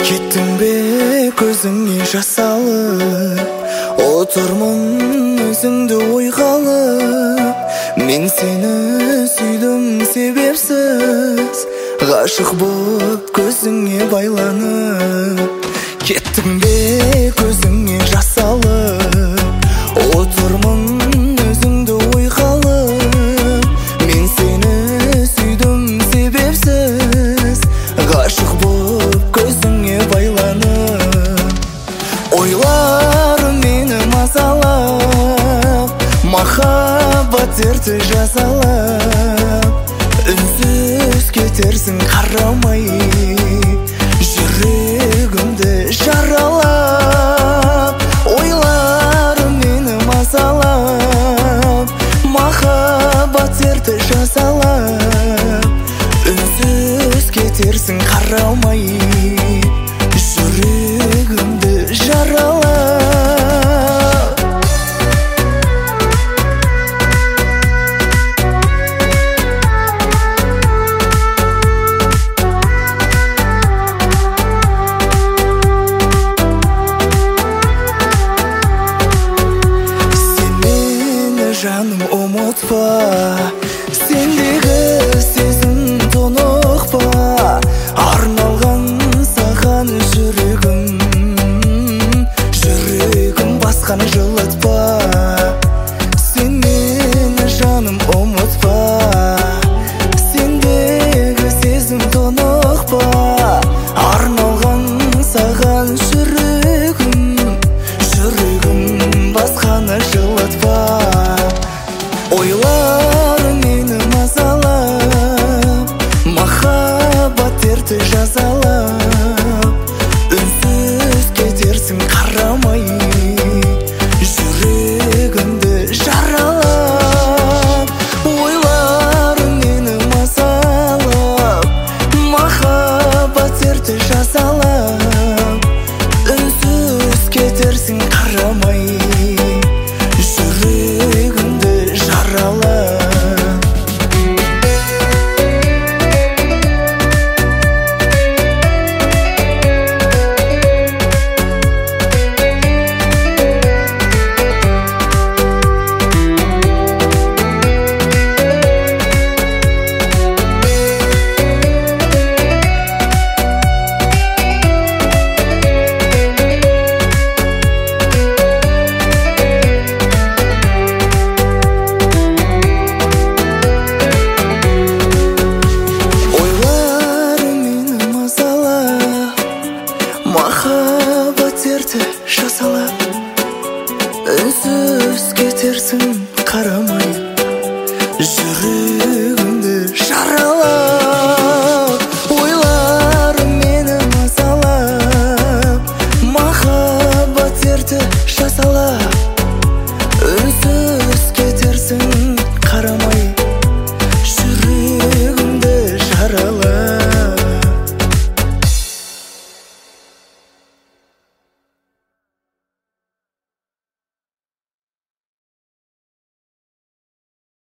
Кеттің бе көзіңе жас алып, отырмын өзіңді ойға алып. Мен сені сүйдім себепсіз, ғашық боп көзіңе байланып. Кеттің бе көзіңе жас алып, отырмын өзіңді ойға алып. Мен сені сүйдім себепсіз, ғашық боп көзіңе байланып. Ойларым мені мазалап, махаббат дерті жазалап. Үнсіз кетерсің қарамай, жүрегімді жаралап. Ойларым мені мазалап, махаббат дерті жазалап. Үнсіз кетерсің қарамай, жүрегімді жаралап. Жаным ұмытпа, сендегі сезім тұнықпа. Арналған саған жүрегім, жүрегім басқаны жылытпа. Сен мені жаным ұмытпа, сендегі сезім тұнықпа. Арналған саған жүрегім, жүрегім басқаны жылытпа. Ойларым мені мазалап, махаббат дерті жазалап. Үнсіз кетерсің қарамай, жүрегімді жаралап. Ойларым мені мазалап, махаббат дерті жазалап.